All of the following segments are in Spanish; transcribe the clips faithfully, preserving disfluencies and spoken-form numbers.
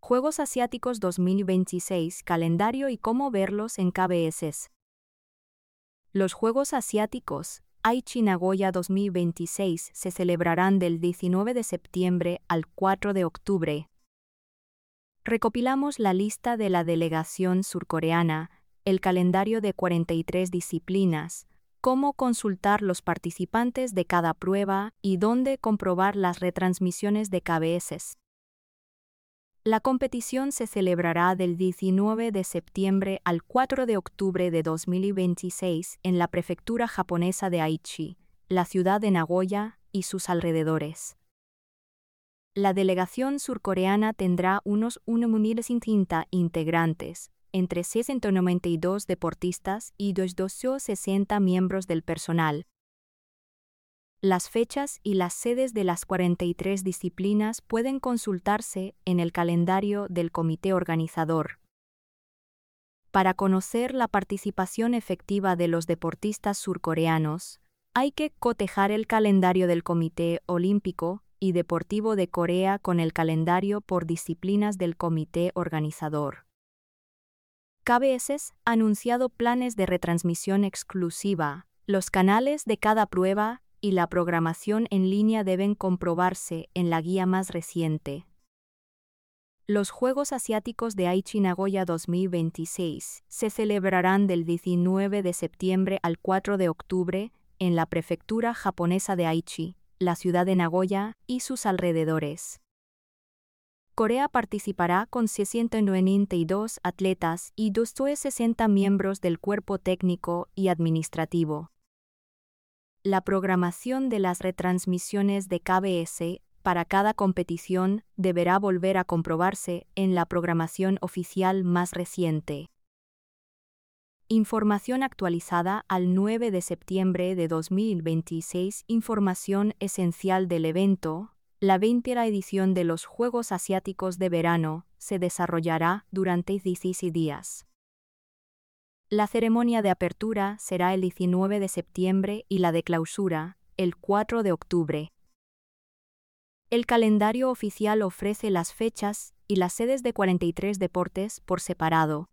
Juegos Asiáticos dos mil veintiséis, calendario y cómo verlos en K B S. Los Juegos Asiáticos Aichi Nagoya dos mil veintiséis se celebrarán del diecinueve de septiembre al cuatro de octubre. Recopilamos la lista de la delegación surcoreana, el calendario de cuarenta y tres disciplinas, cómo consultar los participantes de cada prueba y dónde comprobar las retransmisiones de K B S. La competición se celebrará del diecinueve de septiembre al cuatro de octubre de dos mil veintiséis en la prefectura japonesa de Aichi, la ciudad de Nagoya y sus alrededores. La delegación surcoreana tendrá unos mil cincuenta integrantes, entre ciento noventa y dos deportistas y doscientos sesenta miembros del personal. Las fechas y las sedes de las cuarenta y tres disciplinas pueden consultarse en el calendario del comité organizador. Para conocer la participación efectiva de los deportistas surcoreanos, hay que cotejar el calendario del Comité Olímpico y Deportivo de Corea con el calendario por disciplinas del comité organizador. K B S ha anunciado planes de retransmisión exclusiva. Los canales de cada prueba y la programación en línea deben comprobarse en la guía más reciente. Los Juegos Asiáticos de Aichi Nagoya dos mil veintiséis se celebrarán del diecinueve de septiembre al cuatro de octubre en la prefectura japonesa de Aichi, la ciudad de Nagoya y sus alrededores. Corea participará con ciento noventa y dos atletas y doscientos sesenta miembros del cuerpo técnico y administrativo. La programación de las retransmisiones de K B S para cada competición deberá volver a comprobarse en la programación oficial más reciente. Información actualizada al nueve de septiembre de dos mil veintiséis. Información esencial del evento. La veintena edición de los Juegos Asiáticos de Verano se desarrollará durante dieciséis días. La ceremonia de apertura será el diecinueve de septiembre y la de clausura, el cuatro de octubre. El calendario oficial ofrece las fechas y las sedes de cuarenta y tres deportes por separado.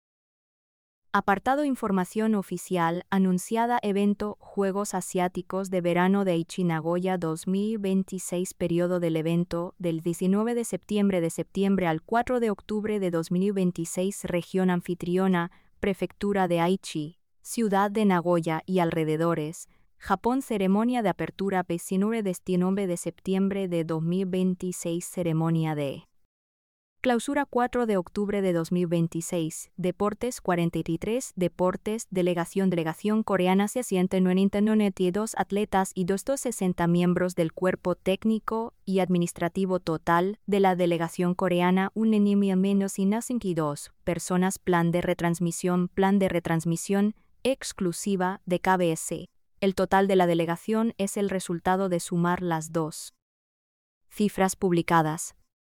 Apartado Información oficial anunciada evento Juegos Asiáticos de Verano de Aichi Nagoya dos mil veintiséis. Periodo del evento del diecinueve de septiembre de septiembre al cuatro de octubre de dos mil veintiséis. Región anfitriona, Prefectura de Aichi, Ciudad de Nagoya y alrededores, Japón. Ceremonia de apertura diecinueve de septiembre de dos mil veintiséis. Ceremonia de clausura cuatro de octubre de dos mil veintiséis. Deportes cuarenta y tres deportes. Delegación Delegación coreana ciento noventa y dos atletas y doscientos sesenta miembros del cuerpo técnico y administrativo total de la delegación coreana. Unánime menos cincuenta y dos personas. Plan de retransmisión Plan de retransmisión exclusiva de K B S. El total de la delegación es el resultado de sumar las dos cifras publicadas.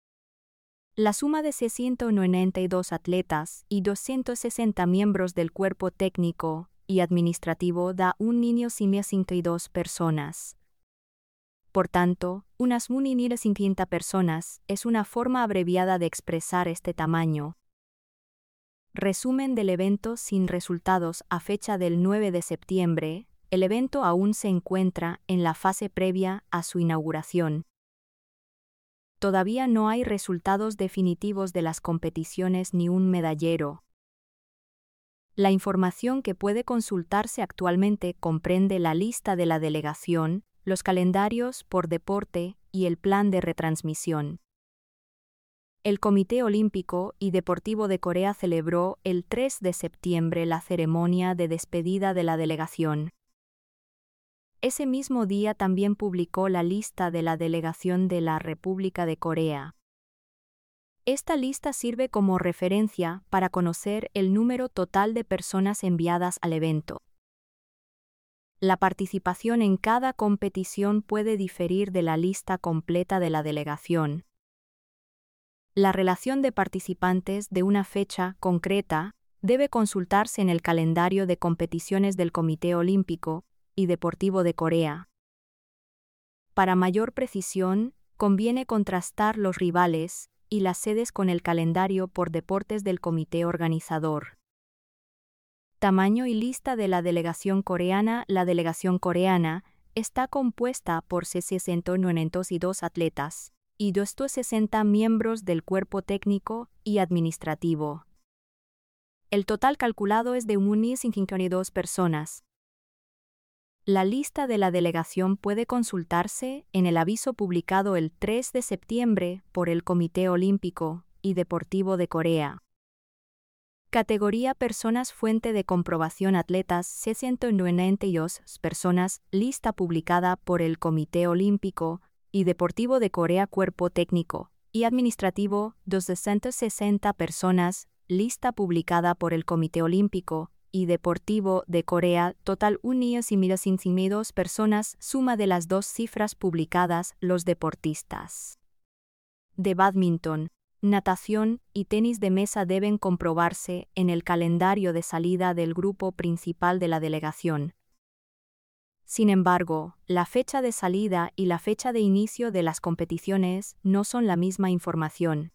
La suma de ciento noventa y dos atletas y doscientos sesenta miembros del cuerpo técnico y administrativo da un niño cincuenta y dos personas. Por tanto, unas mil cincuenta personas es una forma abreviada de expresar este tamaño. Resumen del evento sin resultados a fecha del nueve de septiembre. El evento aún se encuentra en la fase previa a su inauguración. Todavía no hay resultados definitivos de las competiciones ni un medallero. La información que puede consultarse actualmente comprende la lista de la delegación, los calendarios por deporte y el plan de retransmisión. El Comité Olímpico y Deportivo de Corea celebró el tres de septiembre la ceremonia de despedida de la delegación. Ese mismo día también publicó la lista de la delegación de la República de Corea. Esta lista sirve como referencia para conocer el número total de personas enviadas al evento. La participación en cada competición puede diferir de la lista completa de la delegación. La relación de participantes de una fecha concreta debe consultarse en el calendario de competiciones del Comité Olímpico y Deportivo de Corea. Para mayor precisión, conviene contrastar los rivales y las sedes con el calendario por deportes del comité organizador. Tamaño y lista de la delegación coreana. La delegación coreana está compuesta por sesenta y dos atletas y doscientos sesenta miembros del cuerpo técnico y administrativo. El total calculado es de mil cincuenta y dos personas. La lista de la delegación puede consultarse en el aviso publicado el tres de septiembre por el Comité Olímpico y Deportivo de Corea. Categoría Personas. Fuente de comprobación. Atletas sesenta noventa y dos personas. Lista publicada por el Comité Olímpico y Deportivo de Corea. Cuerpo técnico y administrativo doscientas sesenta personas. Lista publicada por el Comité Olímpico y Deportivo de Corea. Total mil cincuenta y dos personas. Suma de las dos cifras publicadas. Los deportistas de bádminton, natación y tenis de mesa deben comprobarse en el calendario de salida del grupo principal de la delegación. Sin embargo, la fecha de salida y la fecha de inicio de las competiciones no son la misma información.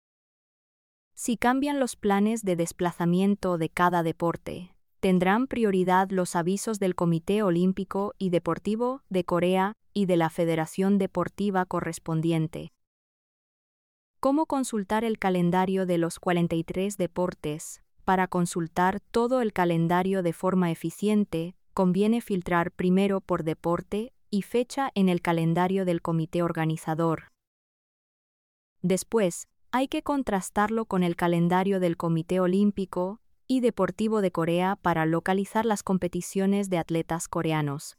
Si cambian los planes de desplazamiento de cada deporte, tendrán prioridad los avisos del Comité Olímpico y Deportivo de Corea y de la Federación Deportiva correspondiente. ¿Cómo consultar el calendario de los cuarenta y tres deportes? Para consultar todo el calendario de forma eficiente, conviene filtrar primero por deporte y fecha en el calendario del comité organizador. Después, hay que contrastarlo con el calendario del Comité Olímpico y Deportivo de Corea para localizar las competiciones de atletas coreanos.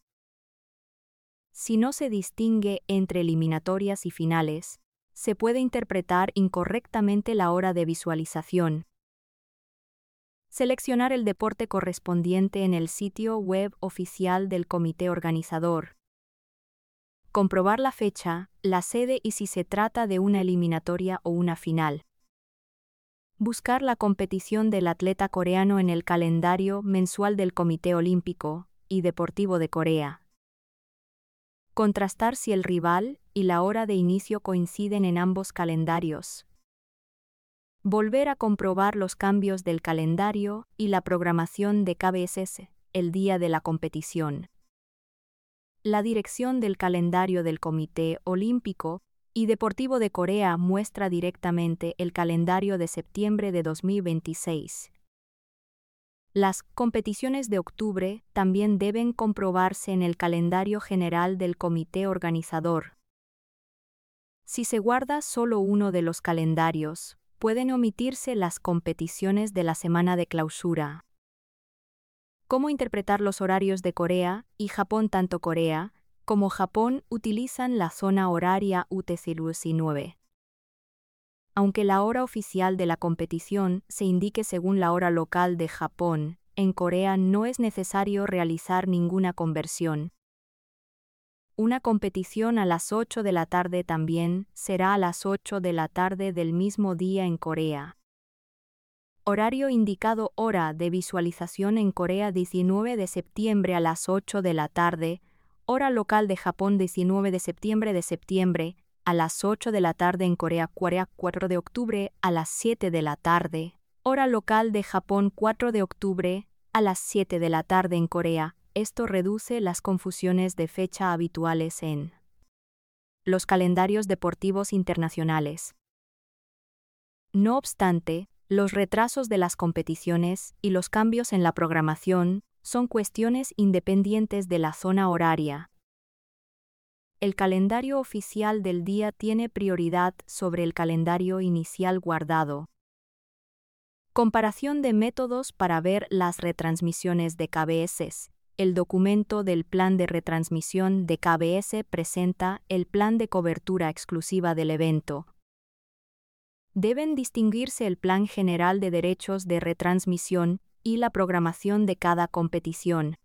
Si no se distingue entre eliminatorias y finales, se puede interpretar incorrectamente la hora de visualización. Seleccionar el deporte correspondiente en el sitio web oficial del comité organizador. Comprobar la fecha, la sede y si se trata de una eliminatoria o una final. Buscar la competición del atleta coreano en el calendario mensual del Comité Olímpico y Deportivo de Corea. Contrastar si el rival y la hora de inicio coinciden en ambos calendarios. Volver a comprobar los cambios del calendario y la programación de K B S el día de la competición. La dirección del calendario del Comité Olímpico y Deportivo de Corea muestra directamente el calendario de septiembre de dos mil veintiséis. Las competiciones de octubre también deben comprobarse en el calendario general del comité organizador. Si se guarda solo uno de los calendarios, pueden omitirse las competiciones de la semana de clausura. ¿Cómo interpretar los horarios de Corea y Japón? Tanto Corea como Japón utilizan la zona horaria U T C diecinueve. Aunque la hora oficial de la competición se indique según la hora local de Japón, en Corea no es necesario realizar ninguna conversión. Una competición a las ocho de la tarde también será a las ocho de la tarde del mismo día en Corea. Horario indicado. Hora de visualización en Corea diecinueve de septiembre a las ocho de la tarde, hora local de Japón diecinueve de septiembre de septiembre, a las ocho de la tarde en Corea. Corea cuatro de octubre a las siete de la tarde, hora local de Japón cuatro de octubre a las siete de la tarde en Corea. Esto reduce las confusiones de fecha habituales en los calendarios deportivos internacionales. No obstante, los retrasos de las competiciones y los cambios en la programación son cuestiones independientes de la zona horaria. El calendario oficial del día tiene prioridad sobre el calendario inicial guardado. Comparación de métodos para ver las retransmisiones de K B S. El documento del plan de retransmisión de K B S presenta el plan de cobertura exclusiva del evento. Deben distinguirse el plan general de derechos de retransmisión y la programación de cada competición.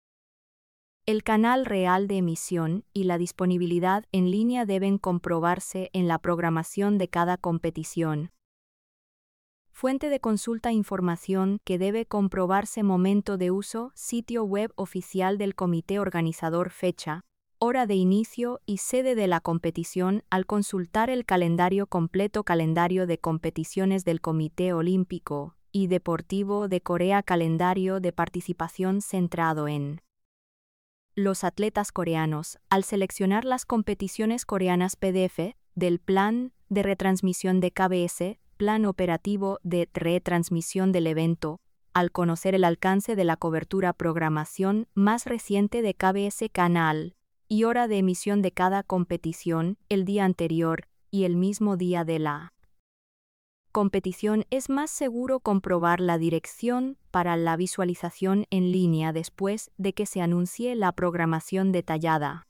El canal real de emisión y la disponibilidad en línea deben comprobarse en la programación de cada competición. Fuente de consulta: información que debe comprobarse. Momento de uso: sitio web oficial del comité organizador. Fecha: hora de inicio y sede de la competición al consultar el calendario completo. Calendario de competiciones del Comité Olímpico y Deportivo de Corea. Calendario de participación centrado en los atletas coreanos. Al seleccionar las competiciones coreanas, P D F del plan de retransmisión de K B S, plan operativo de retransmisión del evento, al conocer el alcance de la cobertura, programación más reciente de K B S canal y hora de emisión de cada competición, el día anterior y el mismo día de la competición, es más seguro comprobar la dirección para la visualización en línea después de que se anuncie la programación detallada.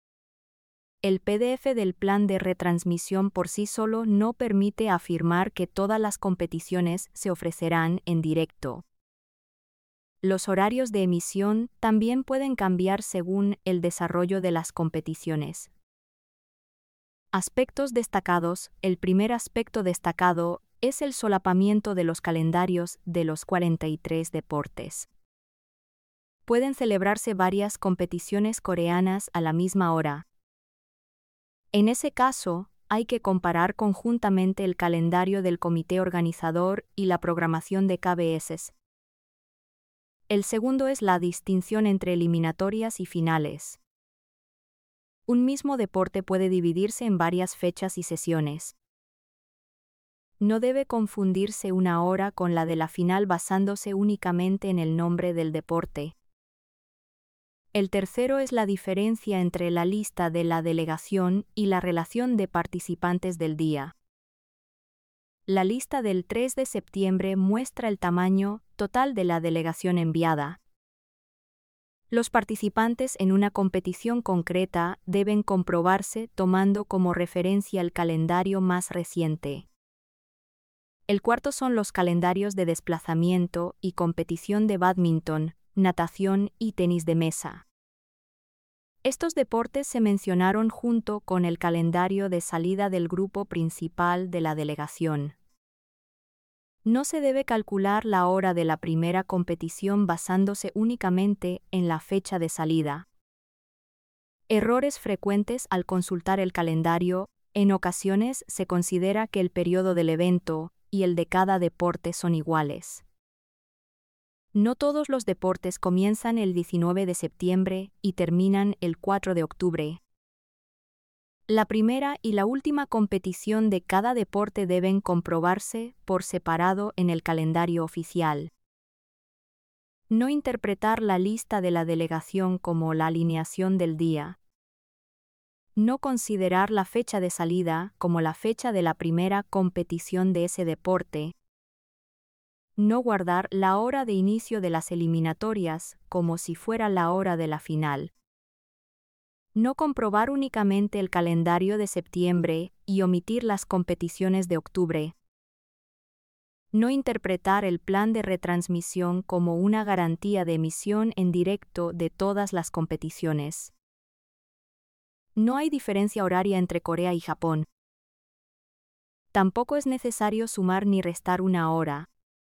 El P D F del plan de retransmisión por sí solo no permite afirmar que todas las competiciones se ofrecerán en directo. Los horarios de emisión también pueden cambiar según el desarrollo de las competiciones. Aspectos destacados. El primer aspecto destacado es el solapamiento de los calendarios de los cuarenta y tres deportes. Pueden celebrarse varias competiciones coreanas a la misma hora. En ese caso, hay que comparar conjuntamente el calendario del comité organizador y la programación de K B S. El segundo es la distinción entre eliminatorias y finales. Un mismo deporte puede dividirse en varias fechas y sesiones. No debe confundirse una hora con la de la final basándose únicamente en el nombre del deporte. El tercero es la diferencia entre la lista de la delegación y la relación de participantes del día. La lista del tres de septiembre muestra el tamaño total de la delegación enviada. Los participantes en una competición concreta deben comprobarse tomando como referencia el calendario más reciente. El cuarto son los calendarios de desplazamiento y competición de bádminton, natación y tenis de mesa. Estos deportes se mencionaron junto con el calendario de salida del grupo principal de la delegación. No se debe calcular la hora de la primera competición basándose únicamente en la fecha de salida. Errores frecuentes al consultar el calendario. En ocasiones se considera que el periodo del evento y el de cada deporte son iguales. No todos los deportes comienzan el diecinueve de septiembre y terminan el cuatro de octubre. La primera y la última competición de cada deporte deben comprobarse por separado en el calendario oficial. No interpretar la lista de la delegación como la alineación del día. No considerar la fecha de salida como la fecha de la primera competición de ese deporte. No guardar la hora de inicio de las eliminatorias como si fuera la hora de la final. No comprobar únicamente el calendario de septiembre y omitir las competiciones de octubre. No interpretar el plan de retransmisión como una garantía de emisión en directo de todas las competiciones. No hay diferencia horaria entre Corea y Japón. Tampoco es necesario sumar ni restar una hora.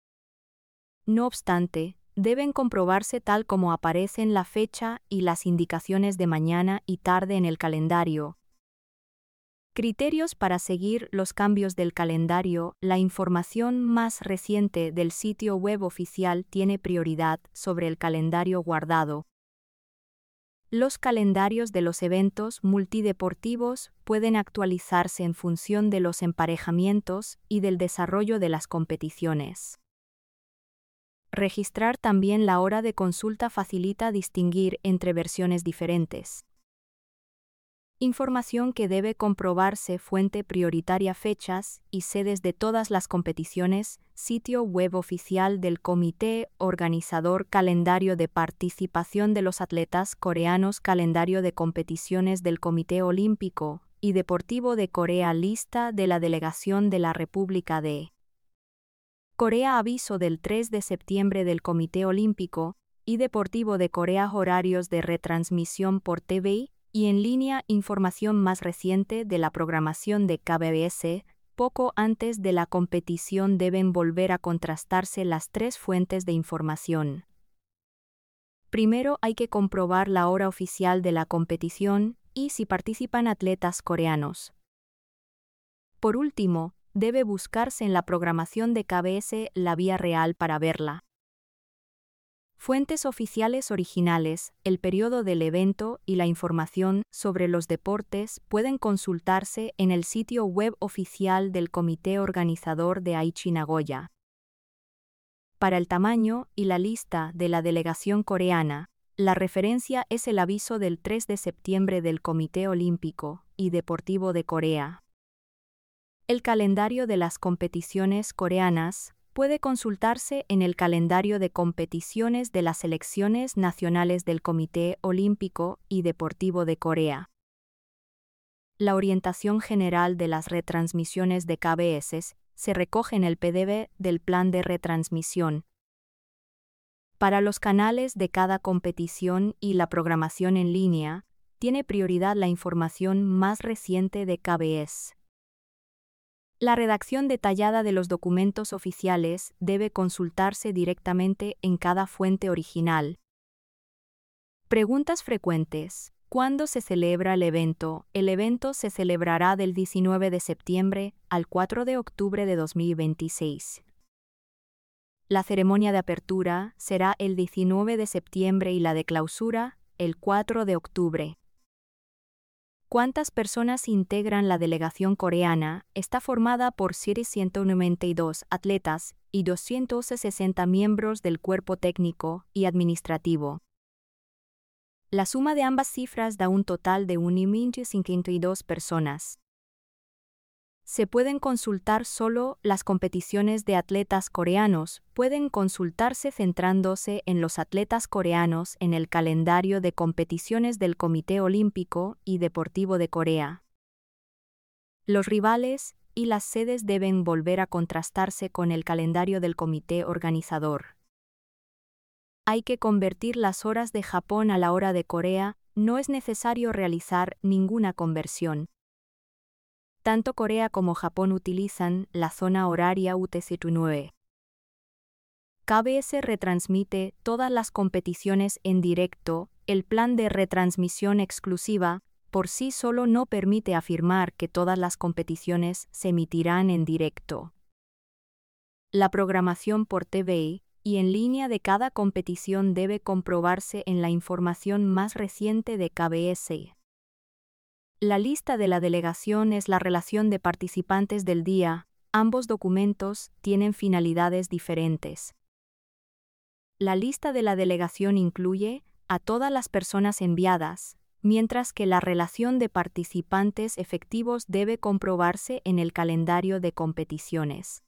No obstante, deben comprobarse tal como aparecen la fecha y las indicaciones de mañana y tarde en el calendario. Criterios para seguir los cambios del calendario. La información más reciente del sitio web oficial tiene prioridad sobre el calendario guardado. Los calendarios de los eventos multideportivos pueden actualizarse en función de los emparejamientos y del desarrollo de las competiciones. Registrar también la hora de consulta facilita distinguir entre versiones diferentes. Información que debe comprobarse. Fuente prioritaria: fechas y sedes de todas las competiciones. Sitio web oficial del comité organizador. Calendario de participación de los atletas coreanos. Calendario de competiciones del Comité Olímpico y Deportivo de Corea. Lista de la delegación de la República de Corea. Aviso del tres de septiembre del Comité Olímpico y Deportivo de Corea. Horarios de retransmisión por T V y en línea. Información más reciente de la programación de K B S. Poco antes de la competición deben volver a contrastarse las tres fuentes de información. Primero hay que comprobar la hora oficial de la competición y si participan atletas coreanos. Por último, debe buscarse en la programación de K B S la vía real para verla. Fuentes oficiales originales, el periodo del evento y la información sobre los deportes pueden consultarse en el sitio web oficial del comité organizador de Aichi Nagoya. Para el tamaño y la lista de la delegación coreana, la referencia es el aviso del tres de septiembre del Comité Olímpico y Deportivo de Corea. El calendario de las competiciones coreanas puede consultarse en el calendario de competiciones de las selecciones nacionales del Comité Olímpico y Deportivo de Corea. La orientación general de las retransmisiones de K B S se recoge en el P D B del plan de retransmisión. Para los canales de cada competición y la programación en línea, tiene prioridad la información más reciente de K B S. La redacción detallada de los documentos oficiales debe consultarse directamente en cada fuente original. Preguntas frecuentes. ¿Cuándo se celebra el evento? El evento se celebrará del diecinueve de septiembre al cuatro de octubre de dos mil veintiséis. La ceremonia de apertura será el diecinueve de septiembre y la de clausura el cuatro de octubre. ¿Cuántas personas integran la delegación coreana? Está formada por ciento noventa y dos atletas y doscientos sesenta miembros del cuerpo técnico y administrativo. La suma de ambas cifras da un total de un millón cincuenta y dos personas. Se pueden consultar solo las competiciones de atletas coreanos, pueden consultarse centrándose en los atletas coreanos en el calendario de competiciones del Comité Olímpico y Deportivo de Corea. Los rivales y las sedes deben volver a contrastarse con el calendario del comité organizador. Hay que convertir las horas de Japón a la hora de Corea, no es necesario realizar ninguna conversión. Tanto Corea como Japón utilizan la zona horaria U T C nueve. K B S retransmite todas las competiciones en directo, el plan de retransmisión exclusiva por sí solo no permite afirmar que todas las competiciones se emitirán en directo. La programación por T V y en línea de cada competición debe comprobarse en la información más reciente de K B S. La lista de la delegación es la relación de participantes del día, ambos documentos tienen finalidades diferentes. La lista de la delegación incluye a todas las personas enviadas, mientras que la relación de participantes efectivos debe comprobarse en el calendario de competiciones.